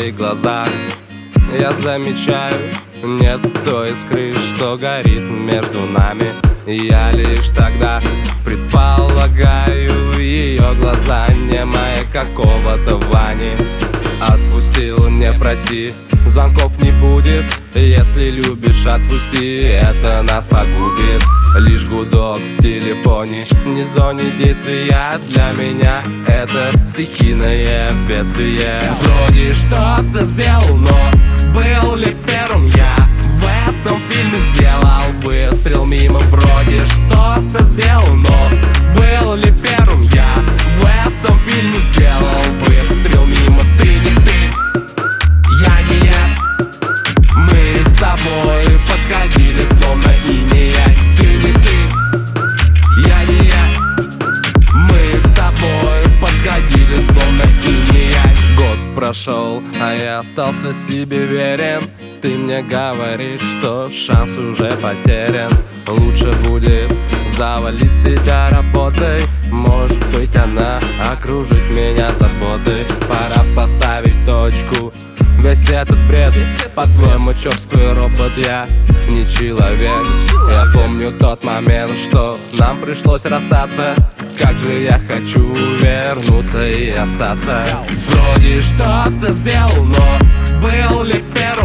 твоих глазах я замечаю, нет той искры, что горит между нами. Я лишь тогда предполагаю, ее глаза не мои, какого-то Вани. Отпустил, не проси, звонков не будет. Если любишь, отпусти, это нас погубит. Лишь гудок в телефоне, не зоне действия. Для меня это стихийное бедствие. Вроде что-то сделал, но был ли первым я? В этом фильме сделал выстрел мимо. Вроде что-то сделал, но был ли первым я? В этом фильме сделал выстрел мимо. Ты не ты, я не я. Мы с тобой подходили, словно инея. Ты не ты, я не я. Мы с тобой подходили, словно инея. Год прошел, а я остался себе верен. Ты мне говоришь, что шанс уже потерян. Лучше будет завалить себя работой. Может быть, она окружит меня заботой. Пора поставить точку. Весь этот бред, по-твоему, чёрствый робот, я не человек. Я помню тот момент, что нам пришлось расстаться. Как же я хочу вернуться и остаться. Вроде что-то сделал, но был ли первым